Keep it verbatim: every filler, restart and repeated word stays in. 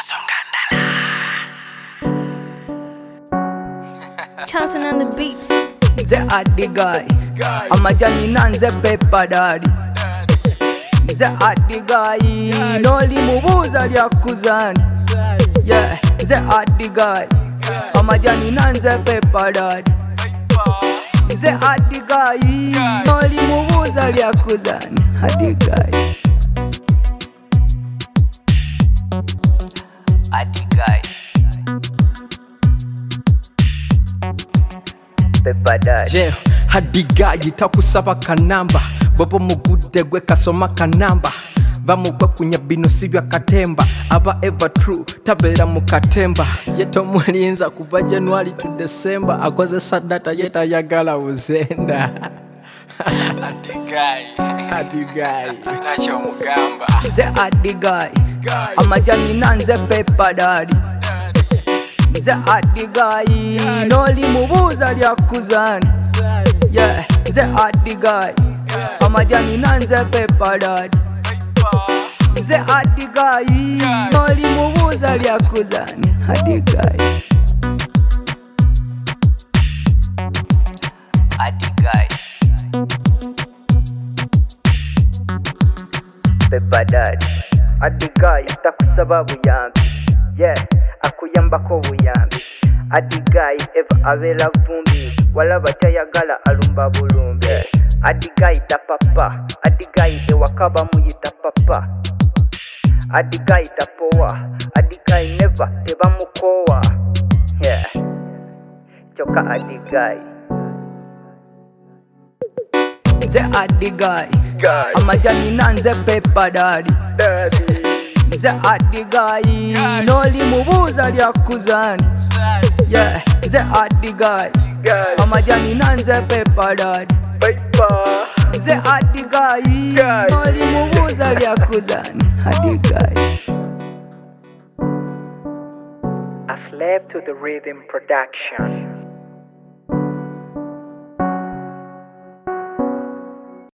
Chanting on the beat. The Addy guy, I'm a Johnny Nanze Pepper Daddy. The Addy guy, no limubuza lya kuzani. Yeah, the Addy guy, I'm a Johnny Nanze Pepper Daddy. The Addy guy, no limubuza lya kuzani. Addy guy, Addy guy, Pepper Daddy. Je, Addy guy takusaba kanamba bobo mugudde gwe kasoma kanamba bamugwa kunya bino sibya katemba aba ever true tabera mu katemba yeto mulinza kuva January to December akoze sadata yeta yagala uzenda. Addy guy, Addy guy nacho mugamba. The Addy guy, I'm a Johnny Nanze Pepper Daddy. The Addy guy, no limubuza lya kuzani. Yeah, the Addy guy, I'm a Johnny Nanze Pepper Daddy. The Addy guy, no limubuza lya kuzani. Addy guy, Addy guy, Pepper Daddy. Addy guy takusaba buyambi. Yeah, akuyambako buyambi. Addy guy eva abela vumbi walaba tayagala alumba bulumbe. Addy guy ta papa, Addy guy de wakaba muyita papa. Addy guy ta poa, Addy guy never teba mukowa. Yeah, choka Addy guy. The Addy guy, I'm a Johnny Nanze Pepper Daddy. The Addy guy, no limubuza lya kuzani. Yeah, the Addy guy, I'm a Johnny Nanze Pepper Daddy. The Addy guy, no limubuza lya kuzani. Addy guy. A slave to the rhythm production.